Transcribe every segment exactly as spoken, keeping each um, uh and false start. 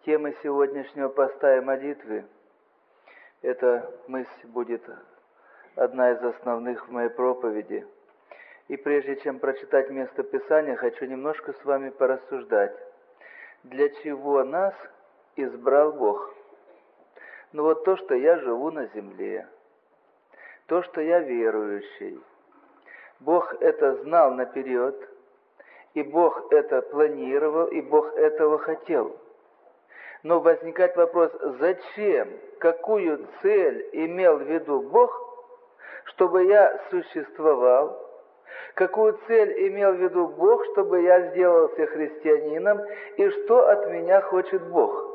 Тема сегодняшнего поста и молитвы – эта мысль будет одна из основных в моей проповеди. И прежде чем прочитать место Писания, хочу немножко с вами порассуждать. Для чего нас избрал Бог? Ну вот то, что я живу на земле, то, что я верующий. Бог это знал наперед, и Бог это планировал, и Бог этого хотел. Но возникает вопрос, зачем, какую цель имел в виду Бог, чтобы я существовал, какую цель имел в виду Бог, чтобы я сделался христианином, и что от меня хочет Бог.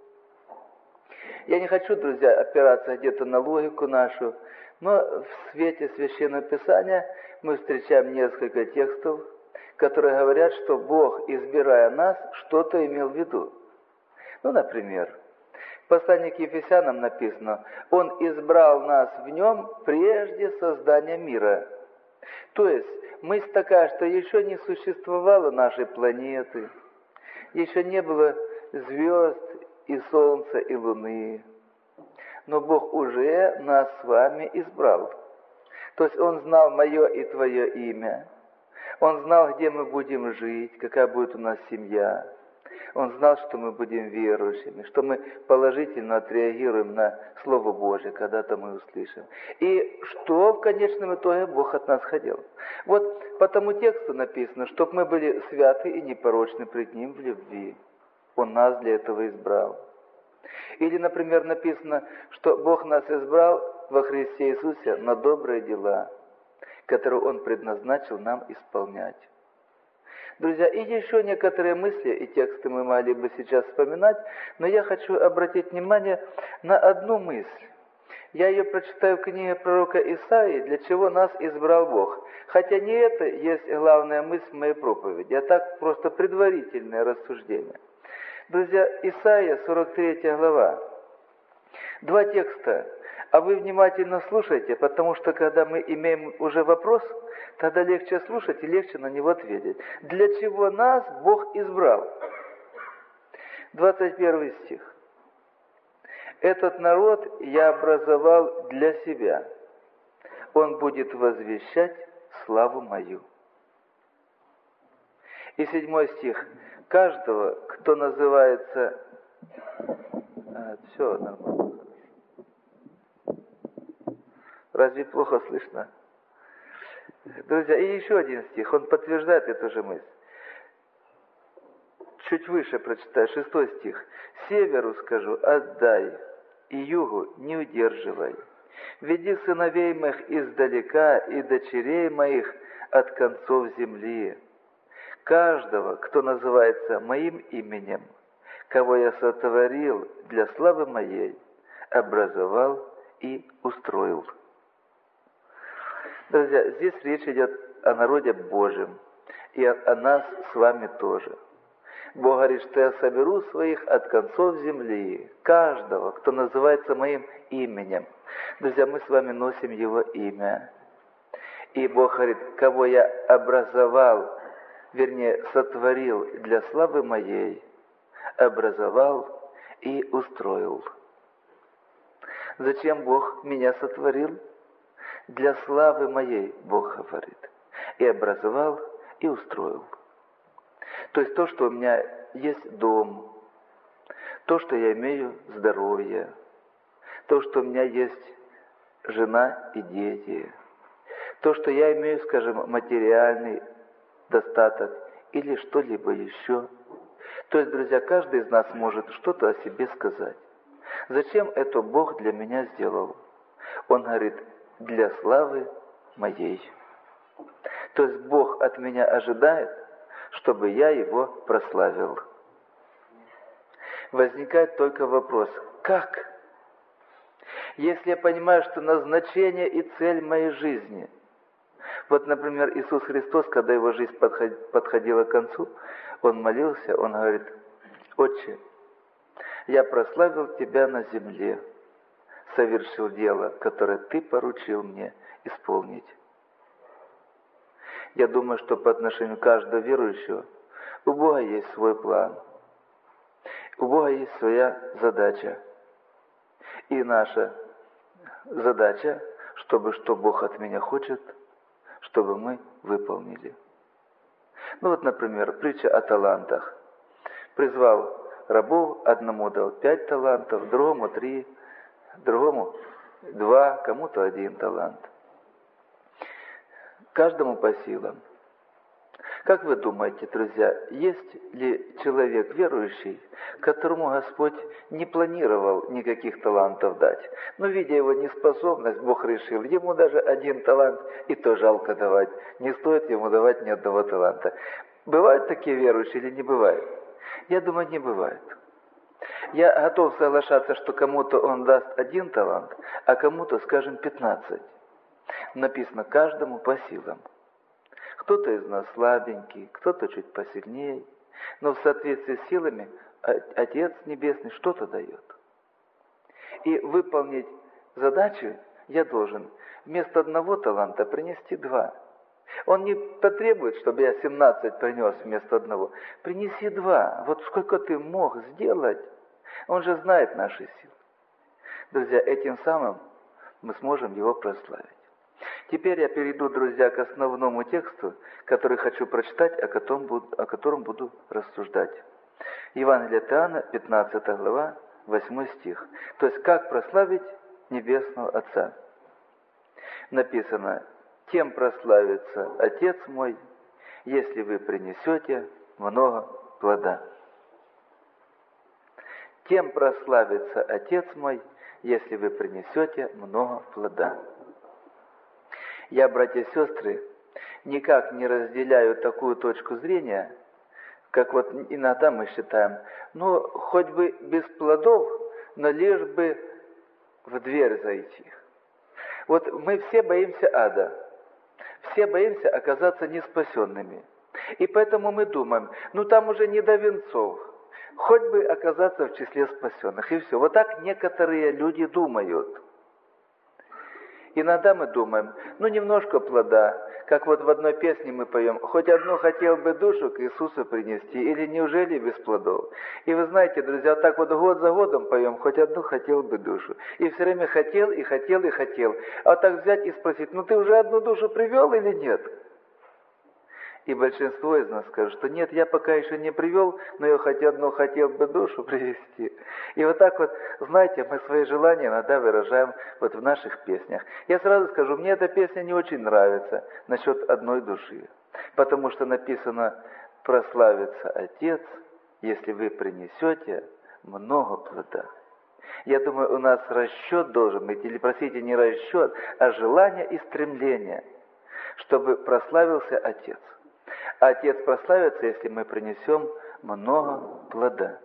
Я не хочу, друзья, опираться где-то на логику нашу, но в свете Священного Писания мы встречаем несколько текстов, которые говорят, что Бог, избирая нас, что-то имел в виду. Ну, например, в послании к Ефесянам написано: «Он избрал нас в нем прежде создания мира». То есть, мысль такая, что еще не существовало нашей планеты, еще не было звезд и солнца и луны, но Бог уже нас с вами избрал. То есть, Он знал мое и твое имя, Он знал, где мы будем жить, какая будет у нас семья. Он знал, что мы будем верующими, что мы положительно отреагируем на Слово Божие, когда-то мы услышим. И что в конечном итоге Бог от нас хотел. Вот по тому тексту написано, чтобы мы были святы и непорочны пред Ним в любви. Он нас для этого избрал. Или, например, написано, что Бог нас избрал во Христе Иисусе на добрые дела, которые Он предназначил нам исполнять. Друзья, и еще некоторые мысли и тексты мы могли бы сейчас вспоминать, но я хочу обратить внимание на одну мысль. Я ее прочитаю в книге пророка Исаии, для чего нас избрал Бог. Хотя не это есть главная мысль в моей проповеди, а так просто предварительное рассуждение. Друзья, Исаия, сорок третья глава. Два текста. А вы внимательно слушайте, потому что когда мы имеем уже вопрос, тогда легче слушать и легче на него ответить. Для чего нас Бог избрал? двадцать первый стих. «Этот народ я образовал для себя. Он будет возвещать славу мою». И седьмой стих. «Каждого, кто называется...» а, все нормально. Разве плохо слышно? Друзья, и еще один стих, он подтверждает эту же мысль. Чуть выше прочитаю, шестой стих. «Северу, скажу, отдай, и югу не удерживай. Веди сыновей моих издалека и дочерей моих от концов земли. Каждого, кто называется моим именем, кого я сотворил для славы моей, образовал и устроил». Друзья, здесь речь идет о народе Божьем и о, о нас с вами тоже. Бог говорит, что я соберу своих от концов земли, каждого, кто называется моим именем. Друзья, мы с вами носим Его имя. И Бог говорит, кого я образовал, вернее, сотворил для славы моей, образовал и устроил. Зачем Бог меня сотворил? Для славы моей, Бог говорит, и образовал, и устроил. То есть то, что у меня есть дом, то, что я имею здоровье, то, что у меня есть жена и дети, то, что я имею, скажем, материальный достаток или что-либо еще. То есть, друзья, каждый из нас может что-то о себе сказать. Зачем это Бог для меня сделал? Он говорит, для славы моей. То есть Бог от меня ожидает, чтобы я Его прославил. Возникает только вопрос, как? Если я понимаю, что назначение и цель моей жизни, вот, например, Иисус Христос, когда Его жизнь подходила к концу, Он молился, Он говорит, «Отче, я прославил Тебя на земле, совершил дело, которое Ты поручил мне исполнить». Я думаю, что по отношению к каждому верующего у Бога есть свой план. У Бога есть своя задача. И наша задача, чтобы что Бог от меня хочет, чтобы мы выполнили. Ну вот, например, притча о талантах. Призвал рабов, одному дал пять талантов, другому три, другому два, кому-то один талант. Каждому по силам. Как вы думаете, друзья, есть ли человек верующий, которому Господь не планировал никаких талантов дать? Но, видя его неспособность, Бог решил, ему даже один талант, и то жалко давать. Не стоит ему давать ни одного таланта. Бывают такие верующие или не бывают? Я думаю, не бывает. Я готов соглашаться, что кому-то он даст один талант, а кому-то, скажем, пятнадцать. Написано каждому по силам. Кто-то из нас слабенький, кто-то чуть посильнее, но в соответствии с силами Отец Небесный что-то дает. И выполнить задачу я должен вместо одного таланта принести два. Он не потребует, чтобы я семнадцать принес вместо одного. Принеси два. Вот сколько ты мог сделать, он же знает наши силы. Друзья, этим самым мы сможем его прославить. Теперь я перейду, друзья, к основному тексту, который хочу прочитать, о котором буду, о котором буду рассуждать. Евангелие от Иоанна, пятнадцатая глава, восьмой стих. То есть, как прославить Небесного Отца. Написано: «Тем прославится Отец мой, если вы принесете много плода». «Тем прославится Отец мой, если вы принесете много плода». Я, братья и сестры, никак не разделяю такую точку зрения, как вот иногда мы считаем, ну, хоть бы без плодов, но лишь бы в дверь зайти. Вот мы все боимся ада, все боимся оказаться неспасенными. И поэтому мы думаем, ну там уже не до венцов, хоть бы оказаться в числе спасенных, и все. Вот так некоторые люди думают. Иногда мы думаем, ну немножко плода, как вот в одной песне мы поем, хоть одну хотел бы душу к Иисусу принести, или неужели без плодов? И вы знаете, друзья, так вот год за годом поем, хоть одну хотел бы душу. И все время хотел, и хотел, и хотел. А вот так взять и спросить, ну ты уже одну душу привел или нет? И большинство из нас скажут, что нет, я пока еще не привел, но я хоть одну хотел бы душу привести. И вот так вот, знаете, мы свои желания иногда выражаем вот в наших песнях. Я сразу скажу, мне эта песня не очень нравится насчет одной души. Потому что написано: «Прославится Отец, если вы принесете много плода». Я думаю, у нас расчет должен быть, или, простите, не расчет, а желание и стремление, чтобы прославился Отец. А Отец прославится, если мы принесем много плода.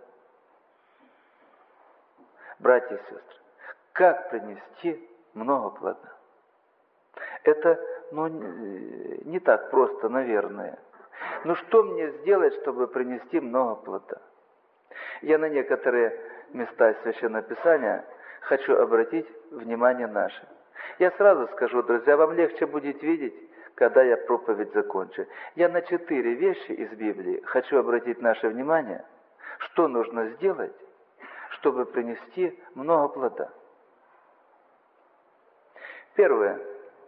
Братья и сестры, как принести много плода? Это, ну, не так просто, наверное. Ну, что мне сделать, чтобы принести много плода? Я на некоторые места из Священного Писания хочу обратить внимание наше. Я сразу скажу, друзья, вам легче будет видеть, когда я проповедь закончу. Я на четыре вещи из Библии хочу обратить наше внимание, что нужно сделать, чтобы принести много плода. Первое.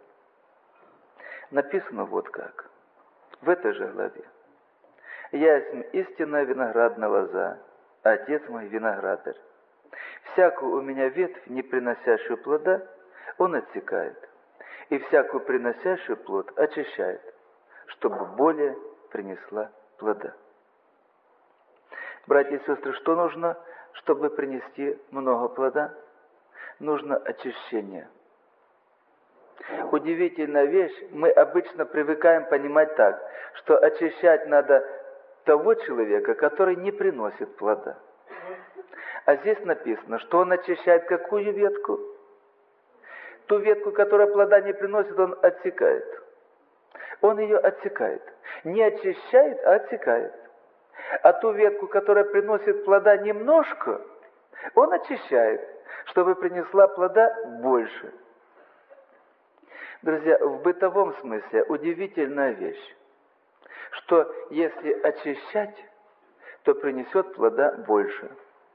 Написано вот как, в этой же главе. «Я есть истинная виноградная лоза, а Отец мой виноградарь. Всякую у меня ветвь, не приносящую плода, он отсекает, и всякую приносящую плод очищает, чтобы более принесла плода». Братья и сестры, что нужно, чтобы принести много плода? Нужно очищение. Удивительная вещь, мы обычно привыкаем понимать так, что очищать надо того человека, который не приносит плода. А здесь написано, что он очищает какую ветку? Ту ветку, которая плода не приносит, он отсекает. Он ее отсекает. Не очищает, а отсекает. А ту ветку, которая приносит плода немножко, он очищает, чтобы принесла плода больше. Друзья, в бытовом смысле удивительная вещь, что если очищать, то принесет плода больше.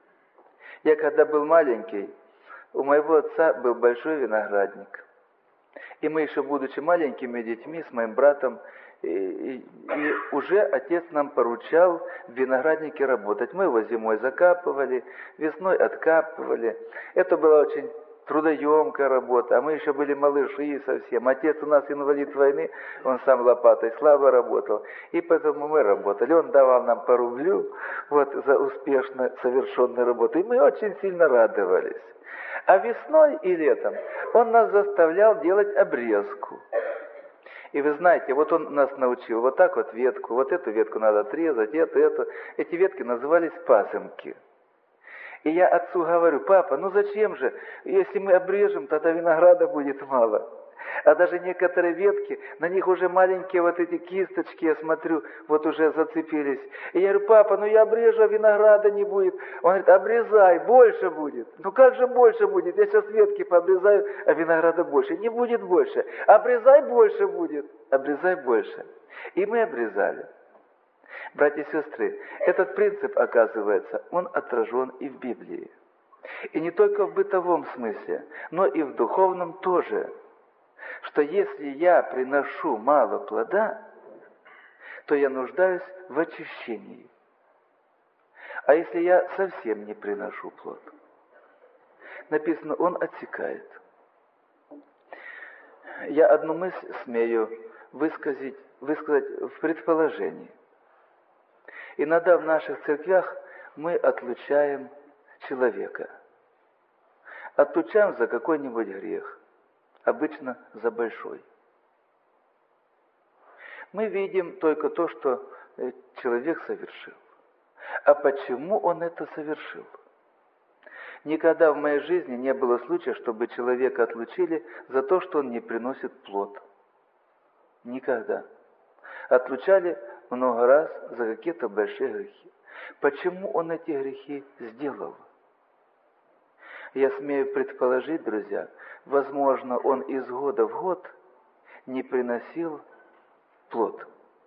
Я когда был маленький, у моего отца был большой виноградник. И мы еще, будучи маленькими детьми, с моим братом, и, и, и уже отец нам поручал в винограднике работать. Мы его зимой закапывали, весной откапывали. Это была очень трудоемкая работа, а мы еще были малыши совсем. Отец у нас инвалид войны, он сам лопатой слабо работал. И поэтому мы работали. Он давал нам по рублю вот, за успешно совершенную работу. И мы очень сильно радовались. А весной и летом он нас заставлял делать обрезку. И вы знаете, вот он нас научил вот так вот ветку, вот эту ветку надо отрезать, эту, эту. Эти ветки назывались пасынки. И я отцу говорю: папа, ну зачем же, если мы обрежем, тогда винограда будет мало. А даже некоторые ветки, на них уже маленькие вот эти кисточки, я смотрю, вот уже зацепились. И я говорю: папа, ну я обрежу, а винограда не будет. Он говорит: обрезай, больше будет. Ну как же больше будет? Я сейчас ветки пообрезаю, а винограда больше. Не будет больше. Обрезай, больше будет. Обрезай больше. И мы обрезали. Братья и сестры, этот принцип, оказывается, он отражен и в Библии. И не только в бытовом смысле, но и в духовном тоже. Что если я приношу мало плода, то я нуждаюсь в очищении. А если я совсем не приношу плод? Написано, он отсекает. Я одну мысль смею высказать, высказать в предположении. Иногда в наших церквях мы отлучаем человека. Отлучаем за какой-нибудь грех. Обычно за большой. Мы видим только то, что человек совершил. А почему он это совершил? Никогда в моей жизни не было случая, чтобы человека отлучили за то, что он не приносит плод. Никогда. Отлучали много раз за какие-то большие грехи. Почему он эти грехи сделал? Я смею предположить, друзья, возможно, он из года в год не приносил плод.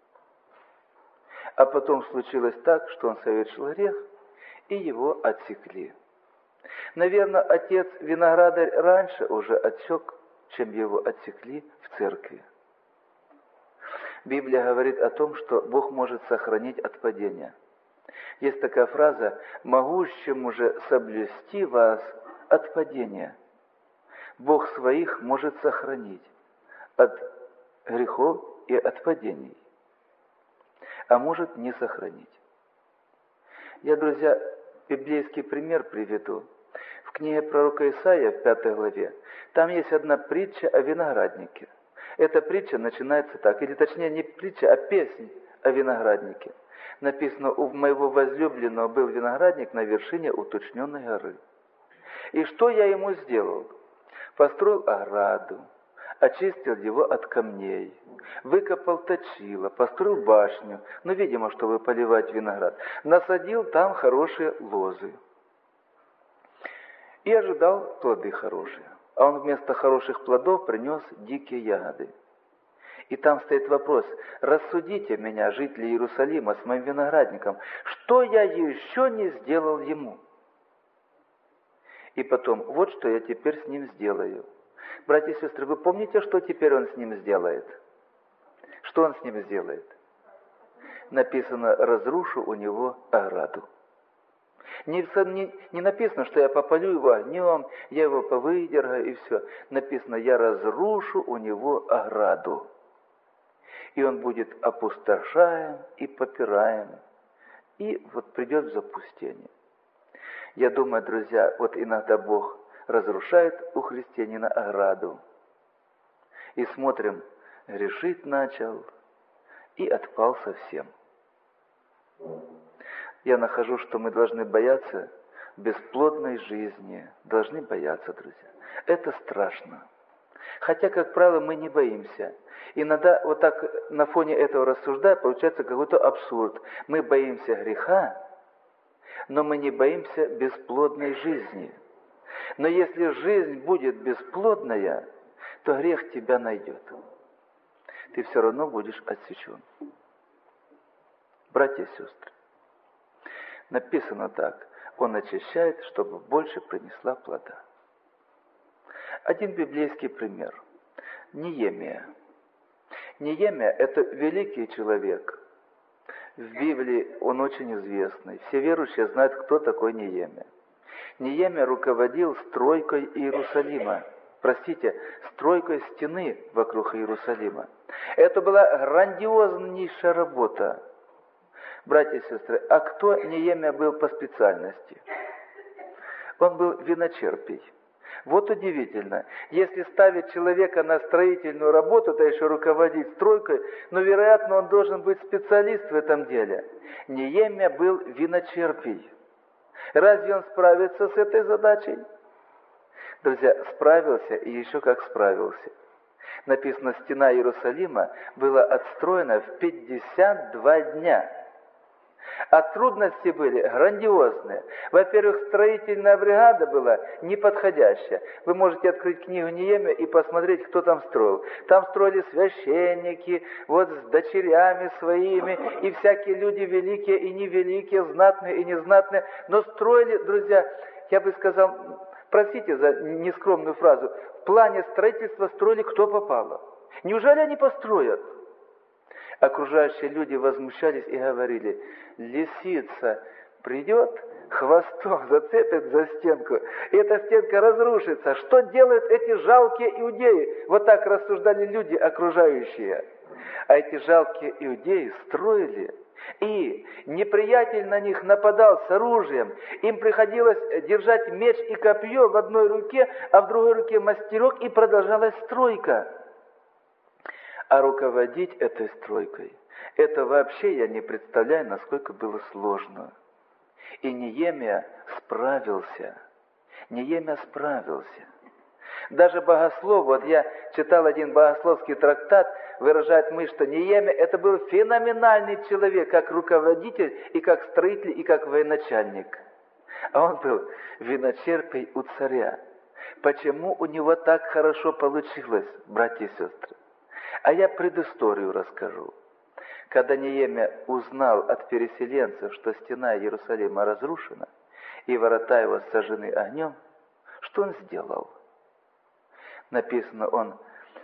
А потом случилось так, что он совершил грех, и его отсекли. Наверное, отец виноградарь раньше уже отсек, чем его отсекли в церкви. Библия говорит о том, что Бог может сохранить от падения. Есть такая фраза: «Могущему же соблюсти вас от падения». Бог своих может сохранить от грехов и от падений, а может не сохранить. Я, друзья, библейский пример приведу. В книге пророка Исаия, в пятой главе, там есть одна притча о винограднике. Эта притча начинается так, или точнее не притча, а песнь о винограднике. Написано: «У моего возлюбленного был виноградник на вершине уточненной горы. И что я ему сделал? Построил ограду, очистил его от камней, выкопал точило, построил башню, ну, видимо, чтобы поливать виноград, насадил там хорошие лозы и ожидал плоды хорошие. А он вместо хороших плодов принес дикие ягоды. И там стоит вопрос: рассудите меня, жители Иерусалима, с моим виноградником, что я еще не сделал ему? И потом, вот что я теперь с ним сделаю». Братья и сестры, вы помните, что теперь он с ним сделает? Что он с ним сделает? Написано: разрушу у него ограду. Не, не, не написано, что я попалю его огнем, я его повыдергаю и все. Написано: я разрушу у него ограду. И он будет опустошаем и попираем. И вот придет в запустение. Я думаю, друзья, вот иногда Бог разрушает у христианина ограду. И смотрим, грешить начал и отпал совсем. Я нахожу, что мы должны бояться бесплодной жизни. Должны бояться, друзья. Это страшно. Хотя, как правило, мы не боимся. Иногда вот так на фоне этого рассуждая, получается какой-то абсурд. Мы боимся греха, но мы не боимся бесплодной жизни. Но если жизнь будет бесплодная, то грех тебя найдет. Ты все равно будешь отсечен. Братья и сестры, написано так: Он очищает, чтобы больше принесла плода. Один библейский пример. Неемия. Неемия – это великий человек. В Библии он очень известный. Все верующие знают, кто такой Неемия. Неемия руководил стройкой Иерусалима. Простите, стройкой стены вокруг Иерусалима. Это была грандиознейшая работа. Братья и сестры, а кто Неемия был по специальности? Он был виночерпий. Вот удивительно, если ставить человека на строительную работу, то еще руководить стройкой, но, вероятно, он должен быть специалист в этом деле. Неемия был виночерпий. Разве он справится с этой задачей? Друзья, справился и еще как справился. Написано, стена Иерусалима была отстроена в пятьдесят два дня. А трудности были грандиозные. Во-первых, строительная бригада была неподходящая. Вы можете открыть книгу Неемия и посмотреть, кто там строил. Там строили священники, вот с дочерями своими, и всякие люди великие и невеликие, знатные и незнатные. Но строили, друзья, я бы сказал, простите за нескромную фразу, в плане строительства строили кто попало. Неужели они построят? Окружающие люди возмущались и говорили: лисица придет, хвостом зацепит за стенку, и эта стенка разрушится. Что делают эти жалкие иудеи? Вот так рассуждали люди окружающие. А эти жалкие иудеи строили, и неприятель на них нападал с оружием. Им приходилось держать меч и копье в одной руке, а в другой руке мастерок, и продолжалась стройка. А руководить этой стройкой, это вообще я не представляю, насколько было сложно. И Неемия справился. Неемия справился. Даже богослов, вот я читал один богословский трактат, выражает мысль, что Неемия это был феноменальный человек, как руководитель, и как строитель, и как военачальник. А он был виночерпий у царя. Почему у него так хорошо получилось, братья и сестры? А я предысторию расскажу. Когда Неемия узнал от переселенцев, что стена Иерусалима разрушена, и ворота его сожжены огнем, что он сделал? Написано, он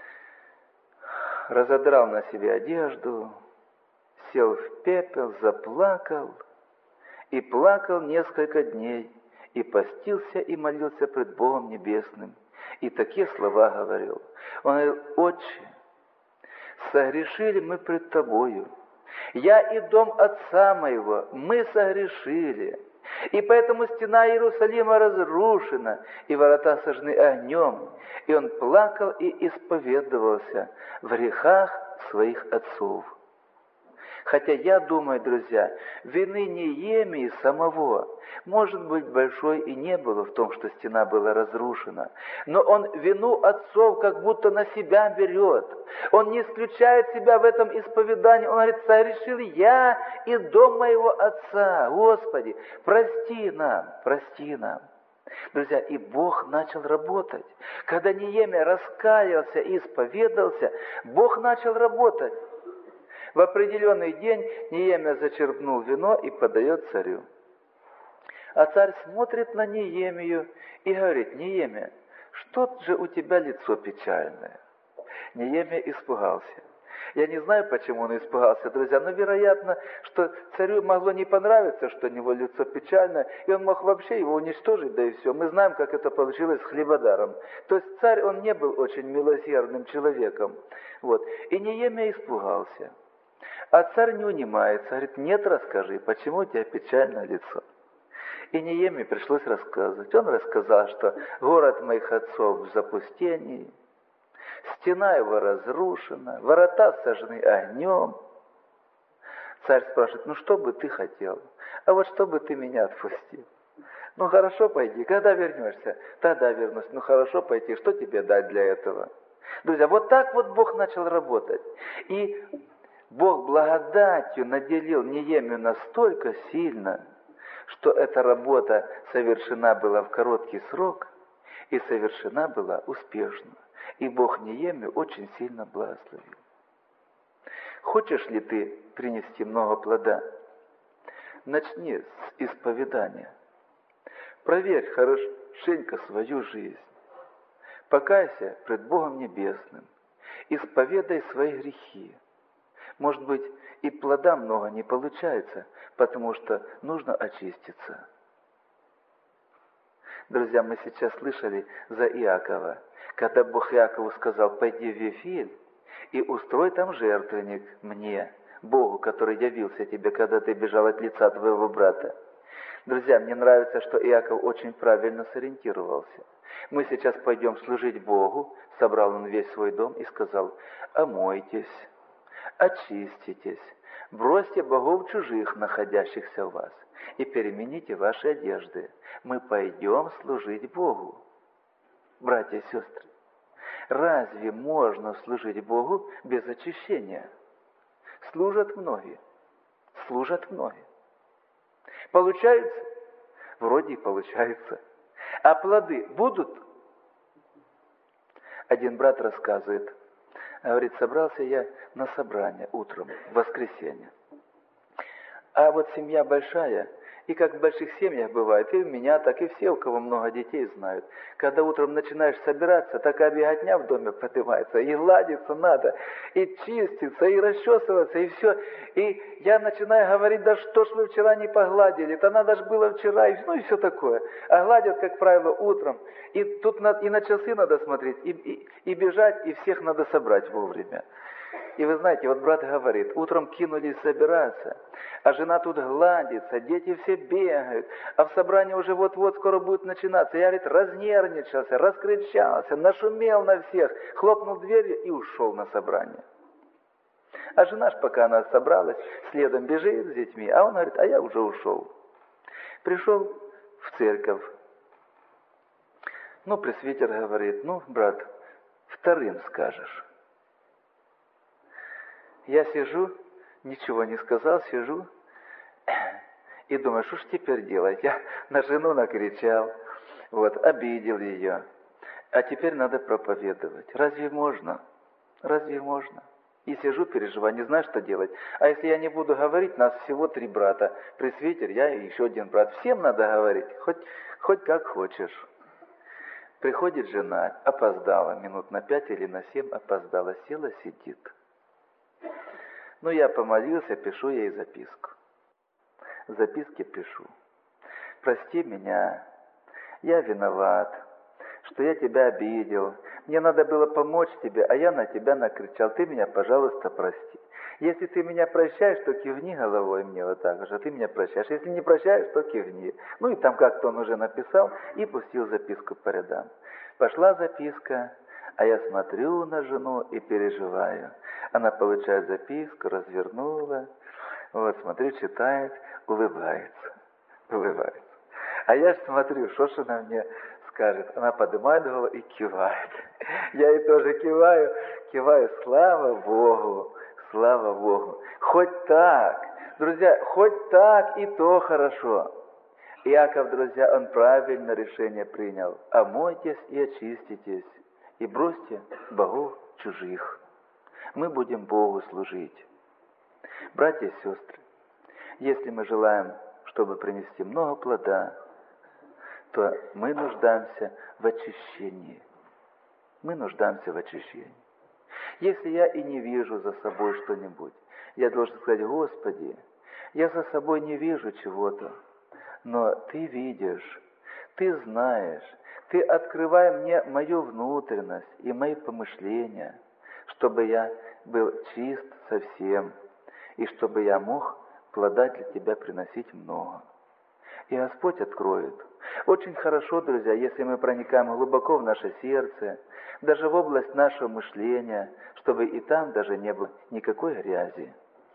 разодрал на себе одежду, сел в пепел, заплакал, и плакал несколько дней, и постился и молился пред Богом Небесным. И такие слова говорил. Он говорил: «Отче, согрешили мы пред Тобою. Я и дом отца моего, мы согрешили. И поэтому стена Иерусалима разрушена, и ворота сожжены огнем». И он плакал и исповедовался в грехах своих отцов. Хотя я думаю, друзья, вины Неемии самого, может быть, большой и не было в том, что стена была разрушена. Но он вину отцов как будто на себя берет. Он не исключает себя в этом исповедании. Он говорит: согрешил я и дом моего отца. Господи, прости нам, прости нам. Друзья, и Бог начал работать. Когда Неемия раскаялся и исповедался, Бог начал работать. В определенный день Неемия зачерпнул вино и подает царю. А царь смотрит на Неемию и говорит: Неемия, что же у тебя лицо печальное? Неемия испугался. Я не знаю, почему он испугался, друзья, но вероятно, что царю могло не понравиться, что у него лицо печальное, и он мог вообще его уничтожить, да и все. Мы знаем, как это получилось с хлебодаром. То есть царь, он не был очень милосердным человеком. Вот. И Неемия испугался. А царь не унимается, говорит: нет, расскажи, почему у тебя печальное лицо? И Неемии пришлось рассказывать. Он рассказал, что город моих отцов в запустении, стена его разрушена, ворота сожжены огнем. Царь спрашивает: ну что бы ты хотел? А вот что бы ты меня отпустил? Ну хорошо, пойди, когда вернешься? Тогда вернусь. Ну хорошо, пойти, что тебе дать для этого? Друзья, вот так вот Бог начал работать. И Бог благодатью наделил Неемию настолько сильно, что эта работа совершена была в короткий срок и совершена была успешно. И Бог Неемию очень сильно благословил. Хочешь ли ты принести много плода? Начни с исповедания. Проверь хорошенько свою жизнь. Покайся пред Богом Небесным. Исповедай свои грехи. Может быть, и плода много не получается, потому что нужно очиститься. Друзья, мы сейчас слышали за Иакова, когда Бог Иакову сказал: пойди в Вифиль и устрой там жертвенник мне, Богу, который явился тебе, когда ты бежал от лица твоего брата. Друзья, мне нравится, что Иаков очень правильно сориентировался. Мы сейчас пойдем служить Богу, собрал он весь свой дом и сказал: омойтесь, очиститесь, бросьте богов чужих, находящихся у вас, и перемените ваши одежды. Мы пойдем служить Богу. Братья и сестры, разве можно служить Богу без очищения? Служат многие, служат многие. Получается? Вроде и получается. А плоды будут? Один брат рассказывает, говорит, собрался я на собрание утром, в воскресенье. А вот семья большая, и как в больших семьях бывает, и у меня, так и все, у кого много детей, знают. Когда утром начинаешь собираться, такая беготня в доме поднимается, и ладиться надо, и чиститься, и расчесываться, и все. И я начинаю говорить: да что ж вы вчера не погладили, это надо же было вчера, и, ну и все такое. А гладят, как правило, утром, и тут на, и на часы надо смотреть, и, и, и бежать, и всех надо собрать вовремя. И вы знаете, вот брат говорит, утром кинулись собираться, а жена тут гладится, дети все бегают, а в собрании уже вот-вот скоро будет начинаться. Я, говорит, разнервничался, раскричался, нашумел на всех, хлопнул дверью и ушел на собрание. А жена ж, пока она собралась, следом бежит с детьми, а он говорит: а я уже ушел. Пришел в церковь. Ну, пресвитер говорит: ну, брат, вторым скажешь. Я сижу, ничего не сказал, сижу и думаю, что ж теперь делать? Я на жену накричал, вот, обидел ее. А теперь надо проповедовать. Разве можно? Разве можно? И сижу, переживаю, не знаю, что делать. А если я не буду говорить, нас всего три брата. Пресвитер, я и еще один брат. Всем надо говорить, хоть, хоть как хочешь. Приходит жена, опоздала, минут на пять или на семь опоздала, села, сидит. Ну, я помолился, пишу ей записку. В записке пишу: прости меня, я виноват, что я тебя обидел. Мне надо было помочь тебе, а я на тебя накричал. Ты меня, пожалуйста, прости. Если ты меня прощаешь, то кивни головой мне вот так же, ты меня прощаешь. Если не прощаешь, то кивни. Ну и там как-то он уже написал и пустил записку по рядам. Пошла записка, а я смотрю на жену и переживаю. Она получает записку, развернула, вот, смотрю, читает, улыбается, улыбается. А я же смотрю, что ж она мне скажет. Она поднимает голову и кивает. Я ей тоже киваю, киваю, слава Богу, слава Богу. Хоть так, друзья, хоть так и то хорошо. Иаков, друзья, он правильное решение принял. Омойтесь и очиститесь, и бросьте богов чужих. Мы будем Богу служить. Братья и сестры, если мы желаем, чтобы принести много плода, то мы нуждаемся в очищении. Мы нуждаемся в очищении. Если я и не вижу за собой что-нибудь, я должен сказать: Господи, я за собой не вижу чего-то, но Ты видишь, Ты знаешь, Ты открывай мне мою внутренность и мои помышления, чтобы я был чист совсем, и чтобы я мог плода для Тебя приносить много. И Господь откроет. Очень хорошо, друзья, если мы проникаем глубоко в наше сердце, даже в область нашего мышления, чтобы и там даже не было никакой грязи.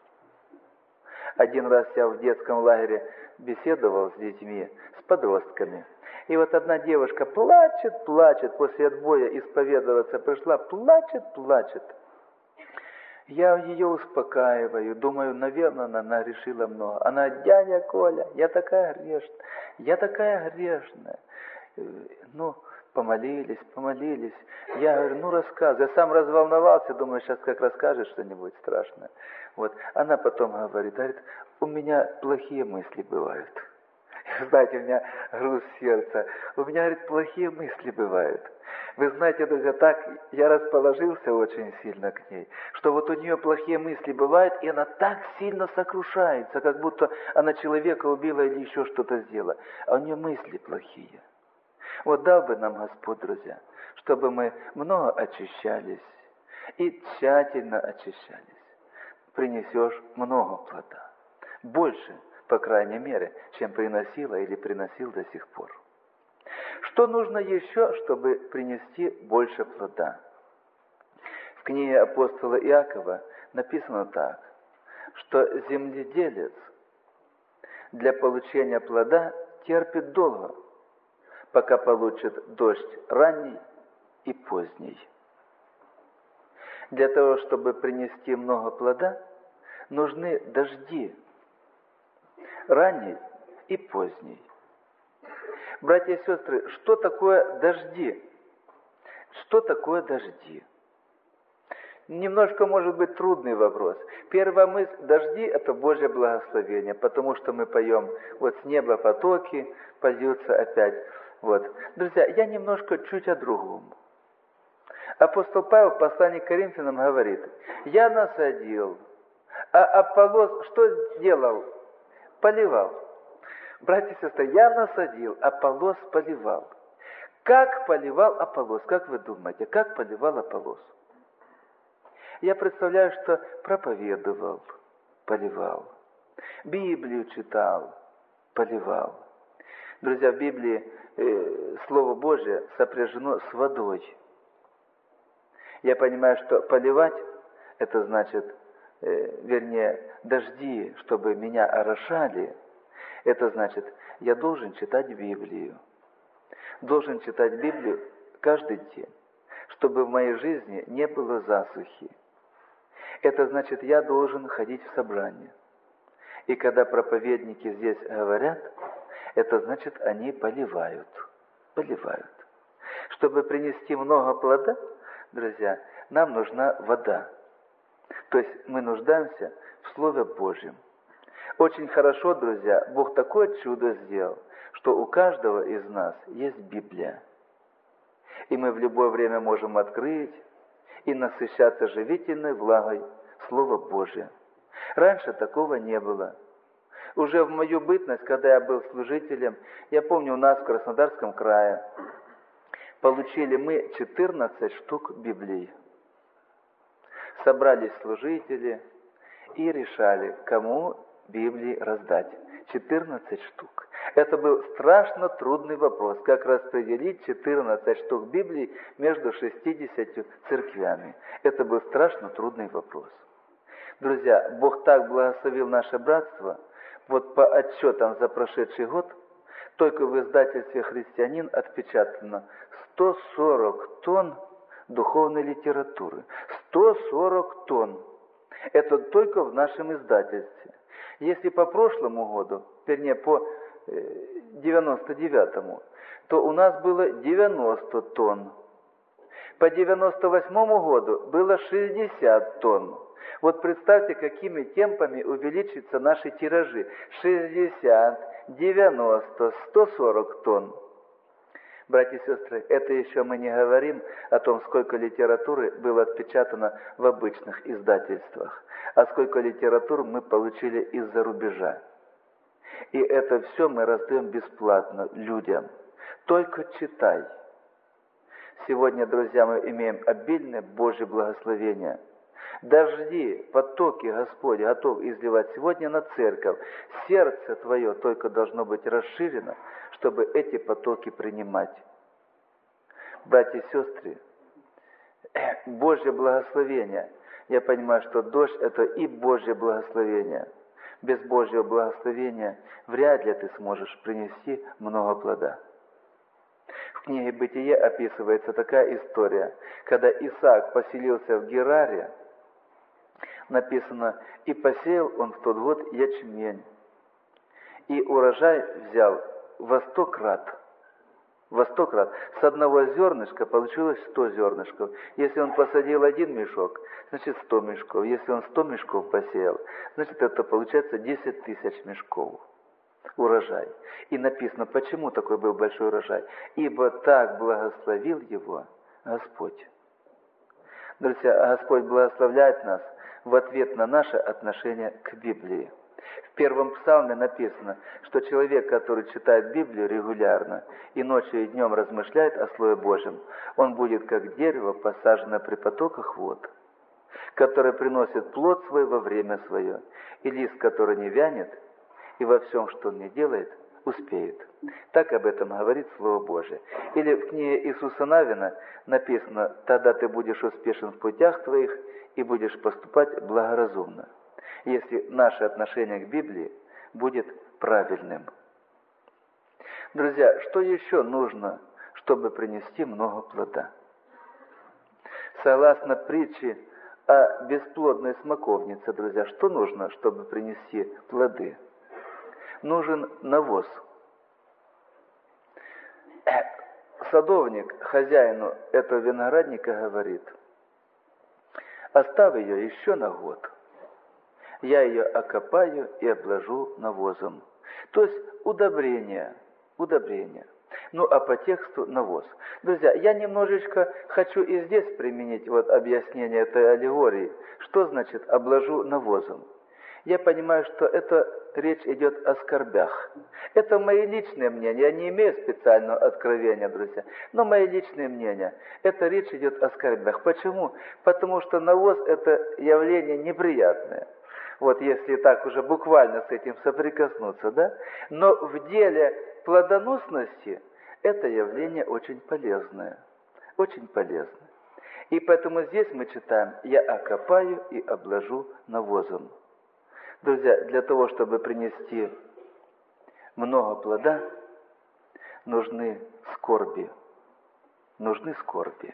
Один раз я в детском лагере беседовал с детьми, с подростками. И вот одна девушка плачет, плачет, после отбоя исповедоваться пришла, плачет, плачет. Я ее успокаиваю, думаю, наверное, она решила много. Она: дядя Коля, я такая грешная, я такая грешная. Ну, помолились, помолились. Я говорю: ну, рассказывай. Я сам разволновался, думаю, сейчас как расскажет что-нибудь страшное. Вот. Она потом говорит, говорит, у меня плохие мысли бывают. Знаете, у меня груз сердца. У меня, говорит, плохие мысли бывают. Вы знаете, друзья, так я расположился очень сильно к ней, что вот у нее плохие мысли бывают, и она так сильно сокрушается, как будто она человека убила или еще что-то сделала. А у нее мысли плохие. Вот дал бы нам Господь, друзья, чтобы мы много очищались и тщательно очищались. Принесешь много плода. Больше, по крайней мере, чем приносила или приносил до сих пор. Что нужно еще, чтобы принести больше плода? В книге апостола Иакова написано так, что земледелец для получения плода терпит долго, пока получит дождь ранний и поздний. Для того, чтобы принести много плода, нужны дожди, ранний и поздний. Братья и сестры, что такое дожди? Что такое дожди? Немножко, может быть, трудный вопрос. Первая мысль, дожди – это Божье благословение, потому что мы поем, вот с неба потоки, польются опять. Вот. Друзья, я немножко чуть о другом. Апостол Павел в послании к Коринфянам говорит, «Я насадил, а Аполлос что сделал? Поливал». Братья и сестры, я насадил, Аполлос поливал. Как поливал Аполлос? Как вы думаете, как поливал Аполлос? Я представляю, что проповедовал, поливал. Библию читал, поливал. Друзья, в Библии э, Слово Божие сопряжено с водой. Я понимаю, что поливать, это значит, э, вернее, дожди, чтобы меня орошали. Это значит, я должен читать Библию. Должен читать Библию каждый день, чтобы в моей жизни не было засухи. Это значит, я должен ходить в собрание. И когда проповедники здесь говорят, это значит, они поливают. Поливают. Чтобы принести много плода, друзья, нам нужна вода. То есть мы нуждаемся в Слове Божьем. Очень хорошо, друзья, Бог такое чудо сделал, что у каждого из нас есть Библия. И мы в любое время можем открыть и насыщаться живительной влагой Слова Божия. Раньше такого не было. Уже в мою бытность, когда я был служителем, я помню, у нас в Краснодарском крае получили мы четырнадцать штук Библий. Собрались служители и решали, кому Библии раздать. четырнадцать штук. Это был страшно трудный вопрос, как распределить четырнадцать штук Библии между шестьюдесятью церквями. Это был страшно трудный вопрос. Друзья, Бог так благословил наше братство, вот по отчетам за прошедший год, только в издательстве «Христианин» отпечатано сто сорок тонн духовной литературы. сто сорок тонн. Это только в нашем издательстве. Если по прошлому году, вернее, по девяносто девятому, то у нас было девяносто тонн. По девяносто восьмому году было шестьдесят тонн. Вот представьте, какими темпами увеличатся наши тиражи. шестьдесят, девяносто, сто сорок тонн. Братья и сестры, это еще мы не говорим о том, сколько литературы было отпечатано в обычных издательствах, а сколько литературы мы получили из-за рубежа. И это все мы раздаем бесплатно людям. Только читай. Сегодня, друзья, мы имеем обильное Божье благословение. Дожди, потоки Господь готов изливать сегодня на церковь. Сердце твое только должно быть расширено, чтобы эти потоки принимать. Братья и сестры, Божье благословение. Я понимаю, что дождь – это и Божье благословение. Без Божьего благословения вряд ли ты сможешь принести много плода. В книге «Бытие» описывается такая история, когда Исаак поселился в Гераре, написано, и посеял он в тот год ячмень, и урожай взял во сто крат. Во сто крат. С одного зернышка получилось сто зернышков. Если он посадил один мешок, значит сто мешков. Если он сто мешков посеял, значит это получается десять тысяч мешков. урожай. И написано, почему такой был большой урожай? Ибо так благословил его Господь. Друзья, Господь благословляет нас в ответ на наше отношение к Библии. В первом псалме написано, что человек, который читает Библию регулярно и ночью и днем размышляет о Слове Божьем, он будет как дерево, посаженное при потоках вод, которое приносит плод свой во время свое, и лист, который не вянет, и во всем, что он не делает, успеет. Так об этом говорит Слово Божие. Или в книге Иисуса Навина написано, тогда ты будешь успешен в путях твоих и будешь поступать благоразумно, если наше отношение к Библии будет правильным. Друзья, что еще нужно, чтобы принести много плода? Согласно притче о бесплодной смоковнице, друзья, что нужно, чтобы принести плоды? Нужен навоз. Садовник хозяину этого виноградника говорит, оставь ее еще на год. Я ее окопаю и обложу навозом. То есть удобрение, удобрение. Ну, а по тексту навоз. Друзья, я немножечко хочу и здесь применить вот объяснение этой аллегории. Что значит обложу навозом? Я понимаю, что это речь идет о скорбях. Это мои личные мнения. Я не имею специального откровения, друзья. Но мои личные мнения. Это речь идет о скорбях. Почему? Потому что навоз – это явление неприятное. Вот если так уже буквально с этим соприкоснуться, да? Но в деле плодоносности это явление очень полезное. Очень полезное. И поэтому здесь мы читаем «Я окопаю и обложу навозом». Друзья, для того, чтобы принести много плода, нужны скорби. Нужны скорби.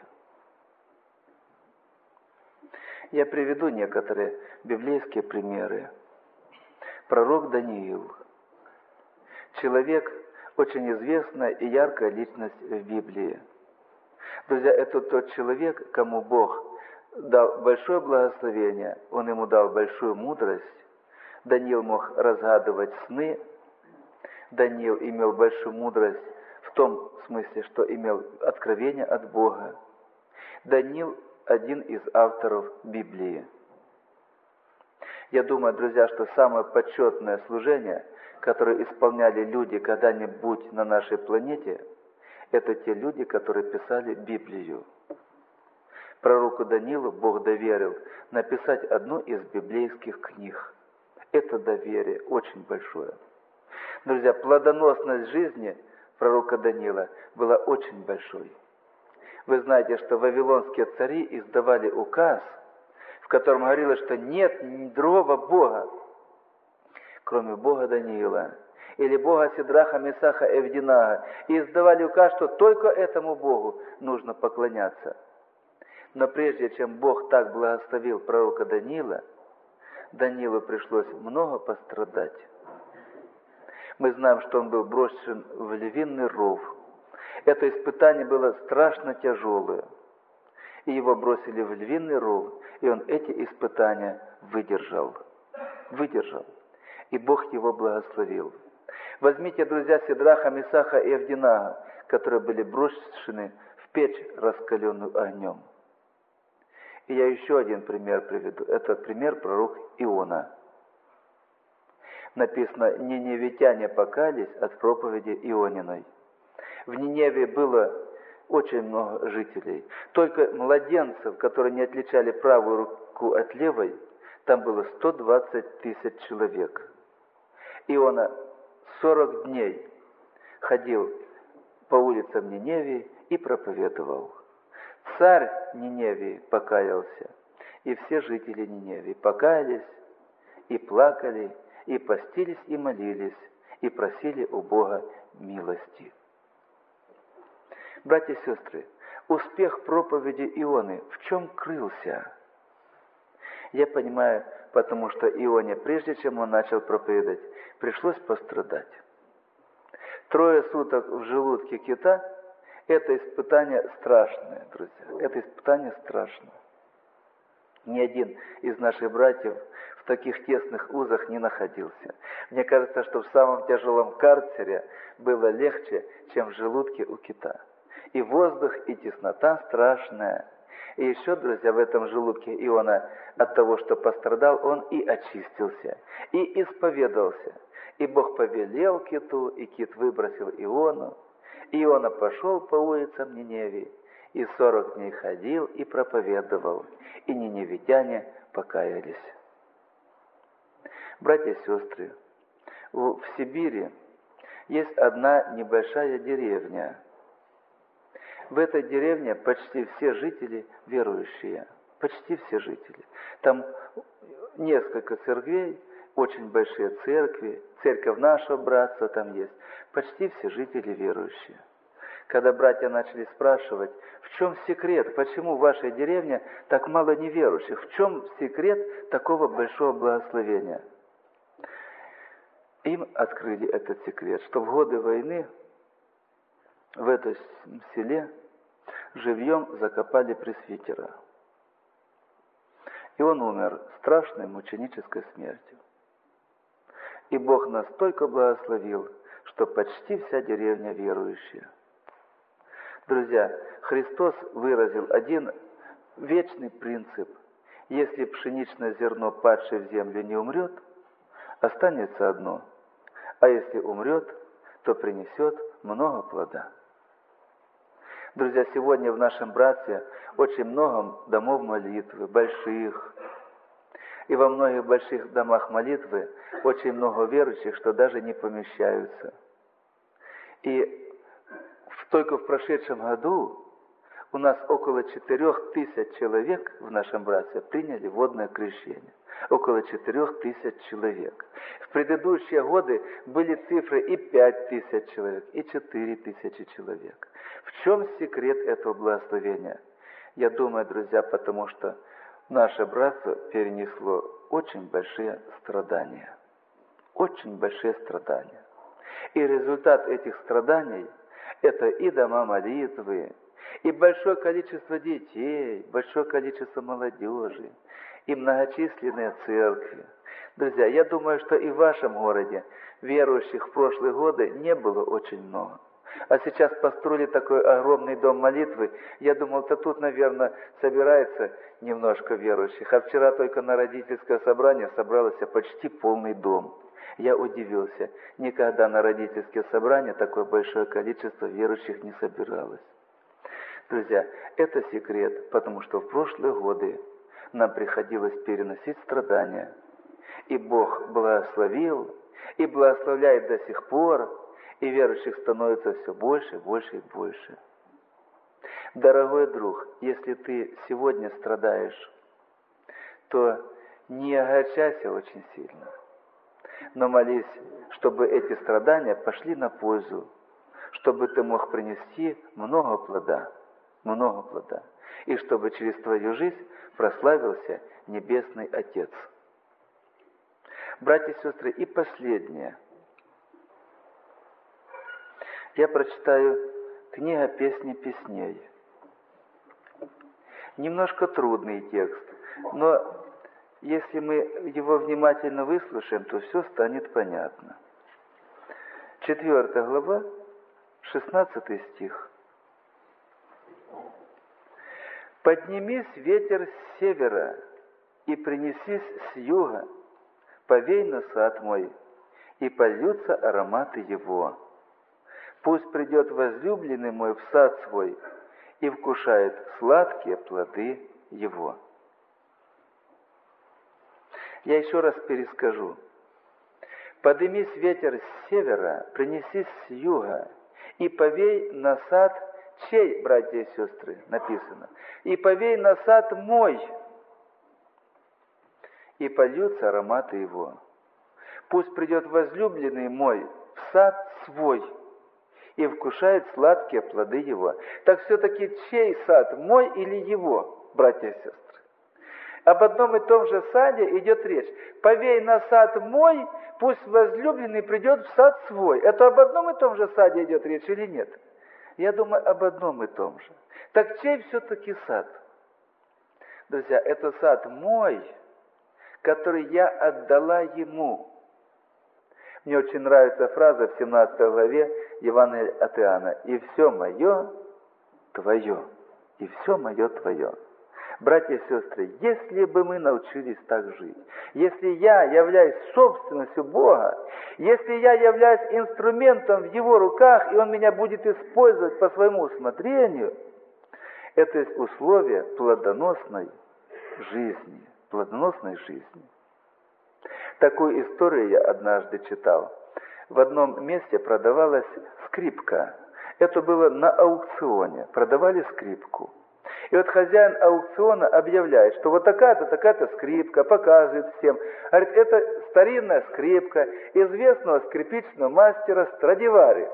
Я приведу некоторые библейские примеры. Пророк Даниил. Человек, очень известная и яркая личность в Библии. Друзья, это тот человек, кому Бог дал большое благословение, Он ему дал большую мудрость. Даниил мог разгадывать сны. Даниил имел большую мудрость в том смысле, что имел откровение от Бога. Даниил один из авторов Библии. Я думаю, друзья, что самое почетное служение, которое исполняли люди когда-нибудь на нашей планете, это те люди, которые писали Библию. Пророку Даниилу Бог доверил написать одну из библейских книг. Это доверие очень большое. Друзья, плодоносность жизни пророка Даниила была очень большой. Вы знаете, что вавилонские цари издавали указ, в котором говорилось, что нет другого Бога, кроме Бога Даниила, или Бога Сидраха, Месаха и Авдинага, и издавали указ, что только этому Богу нужно поклоняться. Но прежде чем Бог так благословил пророка Даниила, Даниилу пришлось много пострадать. Мы знаем, что он был брошен в львиный ров. Это испытание было страшно тяжелое. И его бросили в львиный ров, и он эти испытания выдержал. Выдержал. И Бог его благословил. Возьмите, друзья, Сидраха, Месаха и Авдинага, которые были брошены в печь, раскаленную огнем. И я еще один пример приведу. Это пример пророк Иона. Написано, ниневитяне покались от проповеди Иониной. В Ниневе было очень много жителей. Только младенцев, которые не отличали правую руку от левой, там было сто двадцать тысяч человек. Иона сорок дней ходил по улицам Ниневии и проповедовал. Царь Ниневии покаялся, и все жители Ниневии покаялись, и плакали, и постились, и молились, и просили у Бога милости. Братья и сестры, успех проповеди Ионы в чем крылся? Я понимаю, потому что Ионе, прежде чем он начал проповедовать, пришлось пострадать. Трое суток в желудке кита – это испытание страшное, друзья. Это испытание страшное. Ни один из наших братьев в таких тесных узах не находился. Мне кажется, что в самом тяжелом карцере было легче, чем в желудке у кита. И воздух, и теснота страшная. И еще, друзья, в этом желудке Иона от того, что пострадал, он и очистился, и исповедался. И Бог повелел киту, и кит выбросил Иону. И Иона пошел по улицам Ниневии, и сорок дней ходил и проповедовал, и ниневитяне покаялись. Братья и сестры, в Сибири есть одна небольшая деревня. В этой деревне почти все жители верующие. Почти все жители. Там несколько церквей, очень большие церкви, церковь нашего братства там есть. Почти все жители верующие. Когда братья начали спрашивать, в чем секрет, почему в вашей деревне так мало неверующих, в чем секрет такого большого благословения? Им открыли этот секрет, что в годы войны в этом селе живьем закопали пресвитера. И он умер страшной мученической смертью. И Бог настолько благословил, что почти вся деревня верующая. Друзья, Христос выразил один вечный принцип. Если пшеничное зерно, падшее в землю, не умрет, останется одно. А если умрет, то принесет много плода. Друзья, сегодня в нашем братстве очень много домов молитвы, больших. И во многих больших домах молитвы очень много верующих, что даже не помещаются. И только в прошедшем году у нас около четырех тысяч человек в нашем братстве приняли водное крещение. Около четырех тысяч человек. В предыдущие годы были цифры и пять тысяч человек, и четыре тысячи человек. В чем секрет этого благословения? Я думаю, друзья, потому что наше братство перенесло очень большие страдания. Очень большие страдания. И результат этих страданий – это и дома молитвы, и большое количество детей, большое количество молодежи, и многочисленные церкви. Друзья, я думаю, что и в вашем городе верующих в прошлые годы не было очень много. А сейчас построили такой огромный дом молитвы. Я думал, то тут, наверное, собирается немножко верующих. А вчера только на родительское собрание собрался почти полный дом. Я удивился. Никогда на родительские собрания такое большое количество верующих не собиралось. Друзья, это секрет, потому что в прошлые годы нам приходилось переносить страдания. И Бог благословил, и благословляет до сих пор, и верующих становится все больше, больше и больше. Дорогой друг, если ты сегодня страдаешь, то не огорчайся очень сильно, но молись, чтобы эти страдания пошли на пользу, чтобы ты мог принести много плода, много плода, и чтобы через твою жизнь прославился Небесный Отец. Братья и сестры, и последнее. Я прочитаю книга «Песни песней». Немножко трудный текст, но если мы его внимательно выслушаем, то все станет понятно. Четвертая глава, шестнадцатый стих. «Поднимись, ветер с севера, и принесись с юга, повей на сад мой, и польются ароматы его. Пусть придет возлюбленный мой в сад свой и вкушает сладкие плоды его». Я еще раз перескажу. «Подымись, ветер с севера, принесись с юга, и повей на сад чей, братья и сестры?» Написано. «И повей на сад мой, и польются ароматы его. Пусть придет возлюбленный мой в сад свой, и вкушает сладкие плоды его». Так все-таки чей сад, мой или его, братья и сестры? Об одном и том же саде идет речь. «Повей на сад мой, пусть возлюбленный придет в сад свой». Это об одном и том же саде идет речь или нет? Я думаю, об одном и том же. Так чей все-таки сад? Друзья, это сад мой, который я отдала ему. Мне очень нравится фраза в семнадцатой главе Евангелия от Иоанна. «И все мое твое, и все мое твое». Братья и сестры, если бы мы научились так жить, если я являюсь собственностью Бога, если я являюсь инструментом в Его руках, и Он меня будет использовать по своему усмотрению, это есть условие плодоносной жизни, плодоносной жизни. Такую историю я однажды читал. В одном месте продавалась скрипка. Это было на аукционе. Продавали скрипку. И вот хозяин аукциона объявляет, что вот такая-то, такая-то скрипка, показывает всем. Говорит, это старинная скрипка известного скрипичного мастера Страдивари.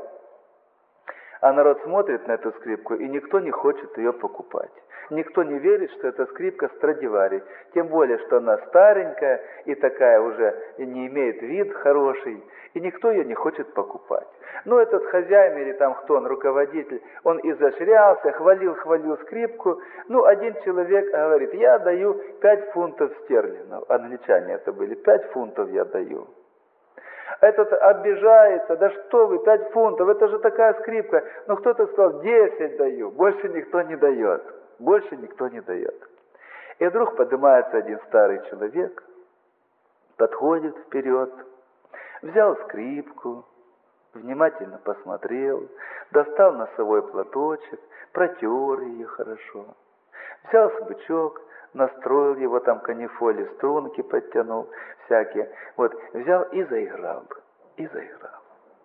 А народ смотрит на эту скрипку, и никто не хочет ее покупать. Никто не верит, что это скрипка Страдивари. Тем более, что она старенькая и такая уже не имеет вид хороший. И никто ее не хочет покупать. Но этот хозяин или там кто он, руководитель, он изощрялся, хвалил, хвалил скрипку. Ну, один человек говорит, я даю пять фунтов стерлингов. Англичане это были, пять фунтов я даю. Этот обижается, да что вы, пять фунтов, это же такая скрипка. Но кто-то сказал, десять даю, больше никто не дает. Больше никто не дает. И вдруг поднимается один старый человек, подходит вперед, взял скрипку, внимательно посмотрел, достал носовой платочек, протер ее хорошо, взял смычок, настроил его там канифоли, струнки подтянул всякие, вот, взял и заиграл, и заиграл.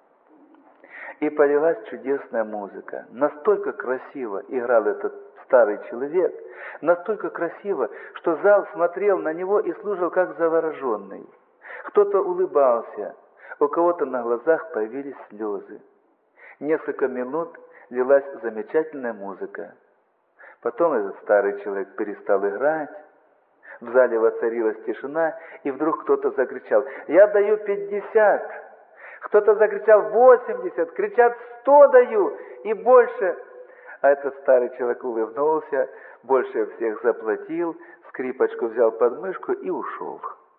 И полилась чудесная музыка. Настолько красиво играл этот старый человек, настолько красиво, что зал смотрел на него и слушал как завороженный. Кто-то улыбался, у кого-то на глазах появились слезы. Несколько минут лилась замечательная музыка. Потом этот старый человек перестал играть, в зале воцарилась тишина, и вдруг кто-то закричал: «Я даю пятьдесят!» Кто-то закричал: «восемьдесят!» Кричат: «сто даю!» И больше. А этот старый человек улыбнулся, больше всех заплатил, скрипочку взял под мышку и ушел.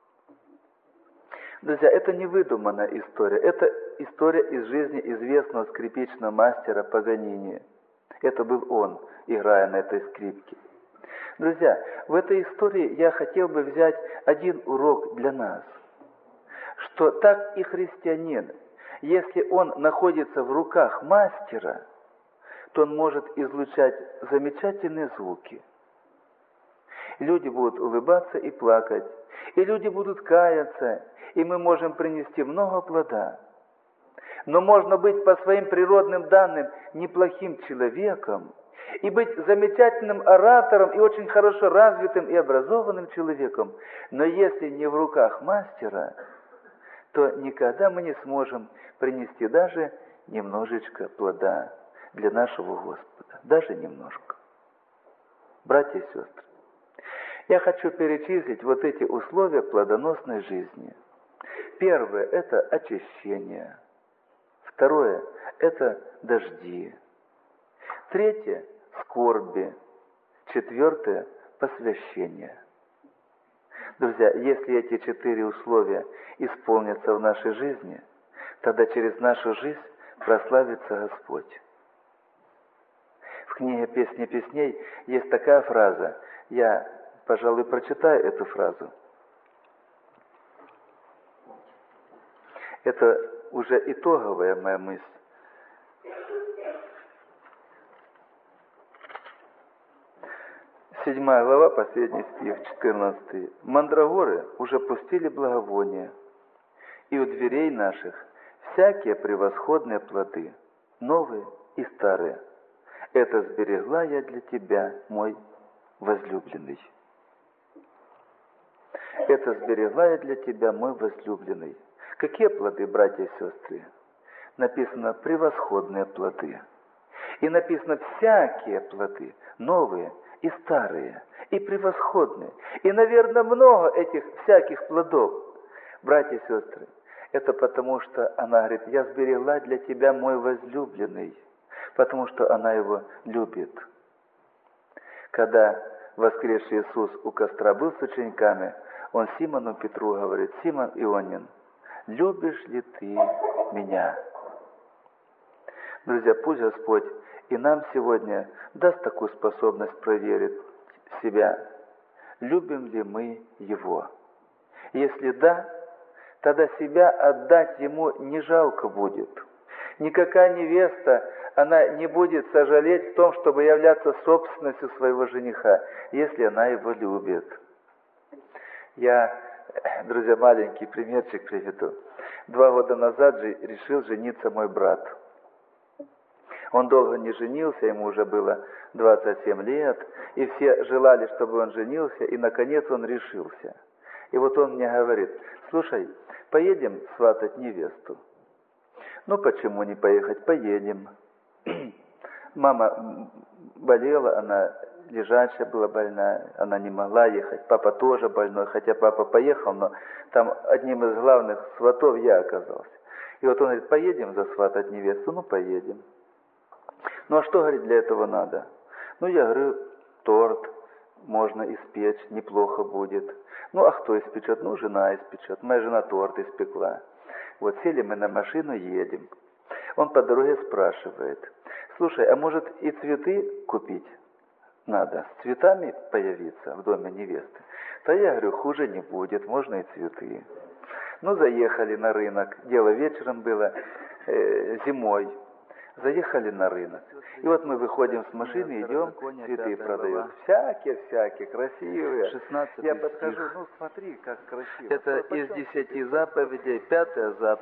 Друзья, это не выдуманная история. Это история из жизни известного скрипичного мастера Паганини. Это был он, играя на этой скрипке. Друзья, в этой истории я хотел бы взять один урок для нас. Что так и христианин, если он находится в руках мастера, то он может излучать замечательные звуки. Люди будут улыбаться и плакать, и люди будут каяться, и мы можем принести много плода. Но можно быть по своим природным данным неплохим человеком, и быть замечательным оратором, и очень хорошо развитым и образованным человеком, но если не в руках мастера, то никогда мы не сможем принести даже немножечко плода для нашего Господа. Даже немножко. Братья и сестры, я хочу перечислить вот эти условия плодоносной жизни. Первое – это очищение. Второе – это дожди. Третье – скорби. Четвертое – посвящение. Друзья, если эти четыре условия исполнятся в нашей жизни, тогда через нашу жизнь прославится Господь. В книге «Песни песней» есть такая фраза. Я, пожалуй, прочитаю эту фразу. Это уже итоговая моя мысль. Седьмая глава, последний стих, четырнадцатый. «Мандрагоры уже пустили благовония, и у дверей наших всякие превосходные плоды, новые и старые. Это сберегла я для тебя, мой возлюбленный». Это сберегла я для тебя, мой возлюбленный. Какие плоды, братья и сестры? Написано «превосходные плоды». И написано «всякие плоды», новые и старые, и превосходные. И, наверное, много этих всяких плодов. Братья и сестры, это потому, что она говорит: «Я сберегла для тебя, мой возлюбленный», потому что она его любит. Когда воскресший Иисус у костра был с учениками, Он Симону Петру говорит: Симон Ионин, любишь ли ты меня? Друзья, пусть Господь и нам сегодня даст такую способность проверить себя, любим ли мы Его. Если да, тогда себя отдать Ему не жалко будет. Никакая невеста, она не будет сожалеть в том, чтобы являться собственностью своего жениха, если она его любит. Я, друзья, маленький примерчик приведу. Два года назад же решил жениться мой брат. Он долго не женился, ему уже было двадцать семь лет, и все желали, чтобы он женился, и, наконец, он решился. И вот он мне говорит: слушай, поедем сватать невесту. Ну, почему не поехать? Поедем. Мама болела, она лежачая была больная, она не могла ехать. Папа тоже больной, хотя папа поехал, но там одним из главных сватов я оказался. И вот он говорит: поедем засватать невесту? Ну, поедем. Ну, а что, говорит, для этого надо? Ну, я говорю, торт можно испечь, неплохо будет. Ну, а кто испечет? Ну, жена испечет. Моя жена торт испекла. Вот сели мы на машину, едем. Он по дороге спрашивает: слушай, а может и цветы купить надо? С цветами появиться в доме невесты? Да я говорю, хуже не будет, можно и цветы. Ну, заехали на рынок. Дело вечером было, э, зимой. Заехали на рынок. И вот мы выходим с машины, идем, цветы продают. Всякие-всякие, красивые. Я подхожу, ну смотри, как красиво. Это из десяти заповедей, пятая заповедь.